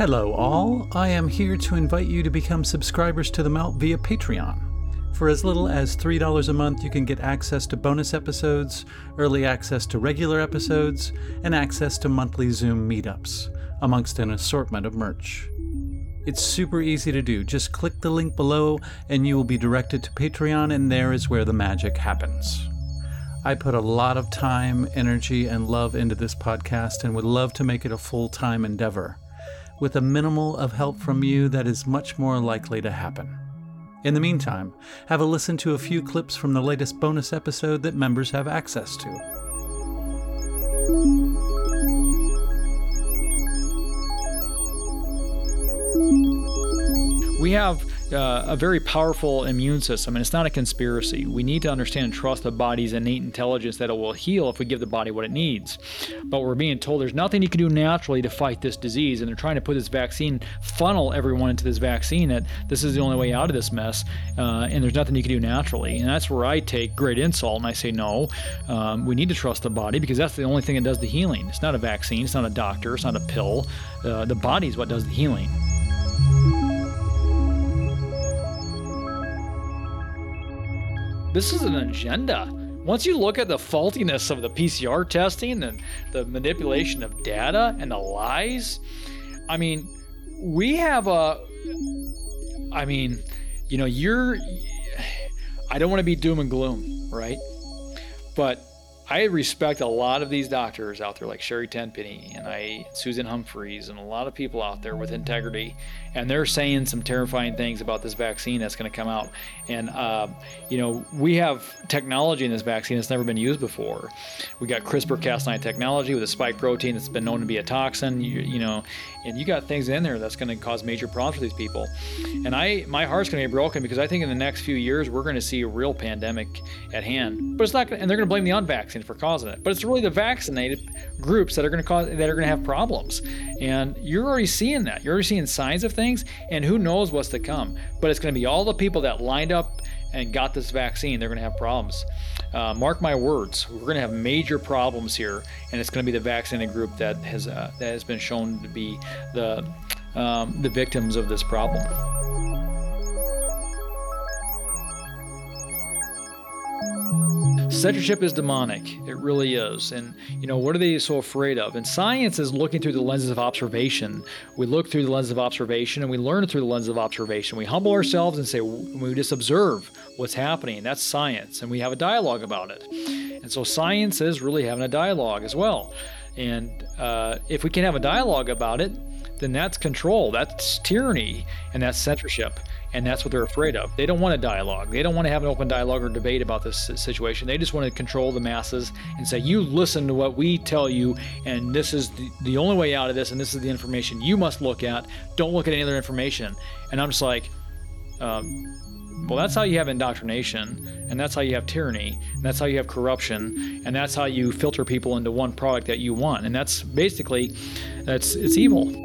Hello all, I am here to invite you to become subscribers to The Melt via Patreon. For as little as $3 a month, you can get access to bonus episodes, early access to regular episodes, and access to monthly Zoom meetups, amongst an assortment of merch. It's super easy to do. Just click the link below and you will be directed to Patreon, and there is where the magic happens. I put a lot of time, energy, and love into this podcast and would love to make it a full-time endeavor. With a minimal of help from you, that is much more likely to happen. In the meantime, have a listen to a few clips from the latest bonus episode that members have access to. We have a very powerful immune system, and it's not a conspiracy. We need to understand and trust the body's innate intelligence that it will heal if we give the body what it needs. But we're being told there's nothing you can do naturally to fight this disease, and they're trying to put this vaccine, funnel everyone into this vaccine, that this is the only way out of this mess, and there's nothing you can do naturally. And that's where I take great insult, and I say no, we need to trust the body, because that's the only thing that does the healing. It's not a vaccine, it's not a doctor, it's not a pill. The body is what does the healing. This is an agenda. Once you look at the faultiness of the PCR testing and the manipulation of data and the lies, I don't want to be doom and gloom, right? But I respect a lot of these doctors out there, like Sherry Tenpenny and Susan Humphreys, and a lot of people out there with integrity, and they're saying some terrifying things about this vaccine that's going to come out. And we have technology in this vaccine that's never been used before. We got CRISPR-Cas9 technology with a spike protein that's been known to be a toxin. And you got things in there that's going to cause major problems for these people. And my heart's going to be broken, because I think in the next few years we're going to see a real pandemic at hand. But it's not, and they're going to blame the unvaccinated for causing it. But it's really the vaccinated groups that are going to have problems. And you're already seeing that. You're already seeing signs of things, and who knows what's to come. But it's going to be all the people that lined up and got this vaccine, they're going to have problems. Mark my words, we're going to have major problems here, and it's going to be the vaccinated group that has been shown to be the victims of this problem. Censorship is demonic. It really is. And, what are they so afraid of? And science is looking through the lenses of observation. We look through the lens of observation, and we learn through the lens of observation. We humble ourselves and say, we just observe what's happening. That's science. And we have a dialogue about it. And so science is really having a dialogue as well. And if we can have a dialogue about it, then that's control, that's tyranny, and that's censorship. And that's what they're afraid of. They don't want a dialogue. They don't want to have an open dialogue or debate about this situation. They just want to control the masses and say, you listen to what we tell you, and this is the only way out of this, and this is the information you must look at. Don't look at any other information. And I'm just like, well, that's how you have indoctrination, and that's how you have tyranny, and that's how you have corruption, and that's how you filter people into one product that you want. And that's basically, it's evil.